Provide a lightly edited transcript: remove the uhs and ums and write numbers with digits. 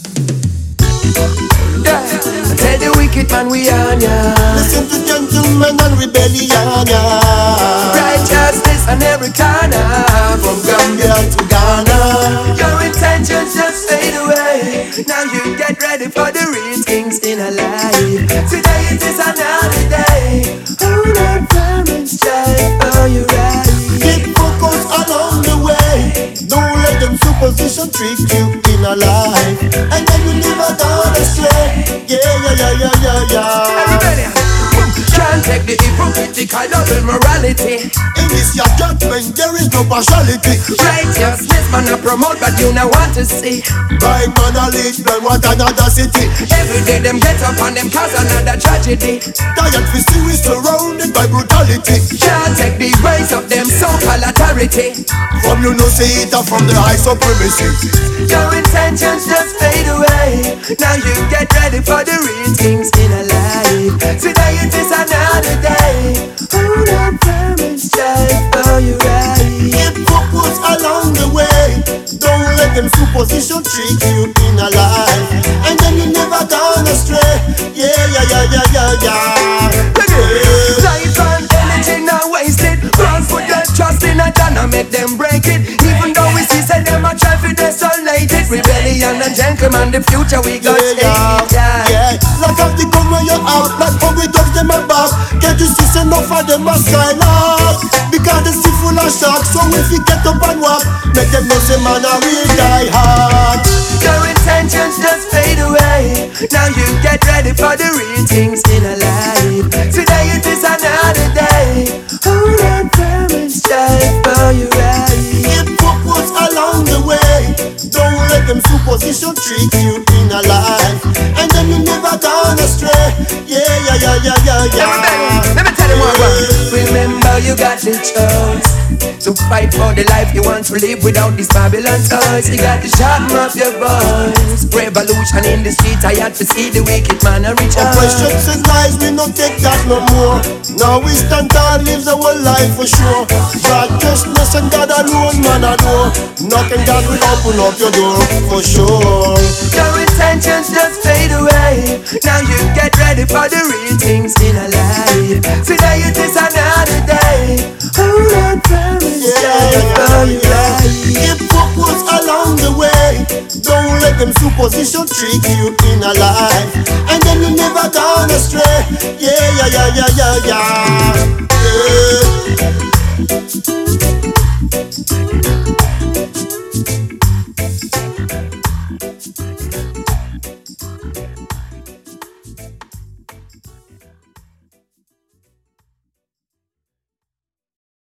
Yeah, tell the wicked man we on ya. Listen to gentlemen and rebellion, yeah. Righteousness on every corner, from Gambia to Ghana. Your intentions just fade away. Now you get ready for the real things in a life. Today it is another day. Hold on, parents, child, for you right. Keep focus along the way. Don't let them superstition trick you in a life, and then you never down astray. Yeah. Everybody, can't take the hypocritical double morality. In this your judgment, there is no partiality. Righteousness man I promote, but you not want to see. Right man a lead, man what another city. Every day them get up and them cause another tragedy. Tired for series surrounded by brutality. Can't take the grace of them so-called authority. From you no see it from the high supremacy. Your intentions just fade away. Now you get ready for the real things in a life. Today it is another day. Hold on, parents, child, for you right. Keep focus along the way. Don't let them superstition trick you in a life, and then you never gone astray. Yeah. Life and energy now wasted. Plans put their trust in a done and make them break it. Even though we see say them a try to desolate it. Rebellion and gentlemen, the future we got take it. Yeah. Like of the gun when you out, like how we touch them a back. Can't you see enough of them a skylark? Because the sea full of sharks. So if you get up and walk, make them know say man a real die hard. Your intentions just fade away. Now you get ready for the real things in a life. Today it is another day. Hold on, parents, child, for you right. Keep focus along the way. Don't let them superstition trick you in a life, and then you never gone astray. Yeah. Everybody, let me tell you one. Remember you got the choice to fight for the life you want to live without this Babylon toys. You got to sharpen up your voice. Revolution in the street, I had to see the wicked man a reach out. Oppressions and lies, we don't take that no more. Now we stand tall, lives our life for sure. Righteousness and God alone, man adore. Knocking God will open up your door for sure. Your intentions just fade away. Now you get ready for the real things in a life. Today it is another day. Hold on, parents, for you right. Keep focus along the way. Don't let them superstition trick you in a life, and then you never gone astray. Yeah.